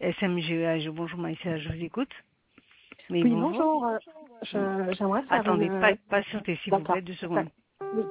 SMGEAG. Bonjour Maïssa, je vous écoute. Oui, Oui, bonjour. bonjour. J'aimerais faire Attendez, une... patientez s'il vous D'accord. plaît, 2 secondes. Oui.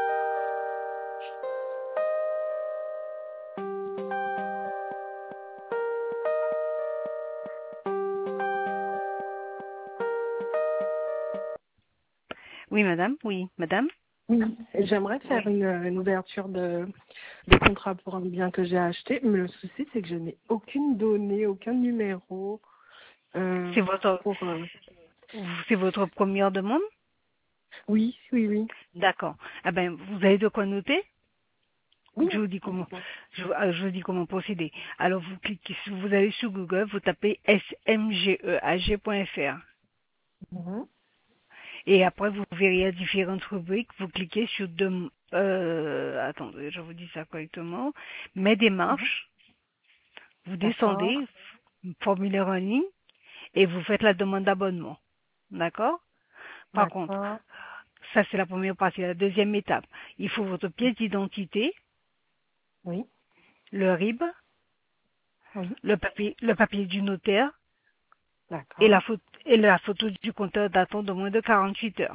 Oui, madame. Oui, madame. Oui, j'aimerais faire Oui. une ouverture de contrat pour un bien que j'ai acheté, mais le souci, c'est que je n'ai aucune donnée, aucun numéro euh, C'est votre, pour... c'est votre première demande? Oui, oui, oui. D'accord. Ah ben, vous avez de quoi noter? Oui, Je vous dis comment, dites-moi. je vous dis comment procéder. Alors, vous cliquez, vous allez sur Google, vous tapez smgeag.fr. Mhm. Et après, vous verrez à différentes rubriques. Vous cliquez sur attendez, je vous dis ça correctement. Mes Mhm. démarches. Vous D'accord, descendez, formulaire en ligne, et vous faites la demande d'abonnement. D'accord? Par contre, d'accord. ça c'est la première partie. La deuxième étape, il faut votre pièce d'identité, Oui, le RIB, oui, le papier du notaire d'accord. et la photo du compteur datant de moins de 48 heures.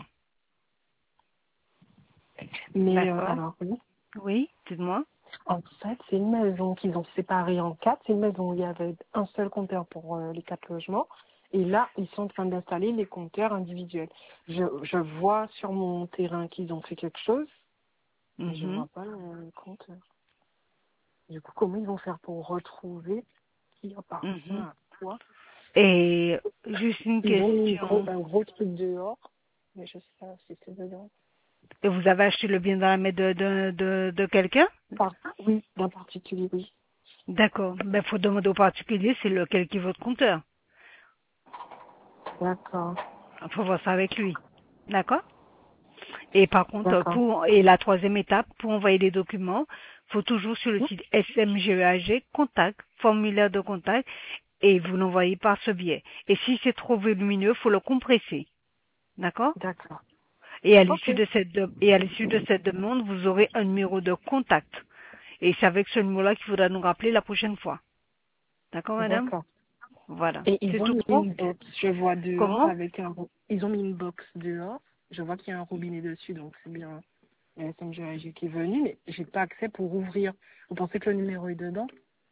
Mais D'accord? alors, oui. Oui, dites-moi. En fait, c'est une maison qu'ils ont séparée en quatre. C'est une maison où il y avait un seul compteur pour les quatre logements. Et là, ils sont en train d'installer les compteurs individuels. Je vois sur mon terrain qu'ils ont fait quelque chose, mais je Mhm, vois pas le compteur. Du coup, comment ils vont faire pour retrouver qui appartient mhm. à quoi? Et juste une Ils ont mis question. un gros truc dehors, mais je sais pas si c'est dedans. Et vous avez acheté le bien dans la main de quelqu'un? Oui, d'un particulier, oui. D'accord. Ben, faut demander au particulier c'est lequel qui est votre compteur. D'accord, Faut voir ça avec lui. D'accord? Et par contre, d'accord, et la troisième étape, pour envoyer les documents, faut toujours sur le site SMGEAG, contact, formulaire de contact, et vous l'envoyez par ce biais. Et si c'est trop volumineux, faut le compresser. D'accord? d'accord. Et à Ok, l'issue de cette demande, vous aurez un numéro de contact. Et c'est avec ce numéro-là qu'il faudra nous rappeler la prochaine fois. D'accord, madame? d'accord. Voilà. Et ils C'est ont tout mis bon? une box, je vois dehors Comment? avec ils ont mis une box dehors. Je vois qu'il y a un robinet dessus, donc c'est bien la SMGAG qui est venue, mais j'ai pas accès pour ouvrir. Vous pensez que le numéro est dedans?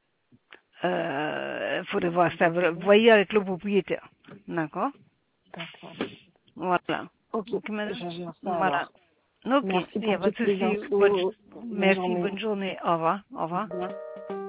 Faudrait voir ça. Voyez avec le propriétaire. D'accord? D'accord. Voilà. Ok, Ok, madame? je gère ça Voilà. alors. Ok. Merci Il n'y a pour pas de toutes les souci. infos. Bonne Merci. journée. Bonne journée. Au revoir. Au Au revoir. revoir.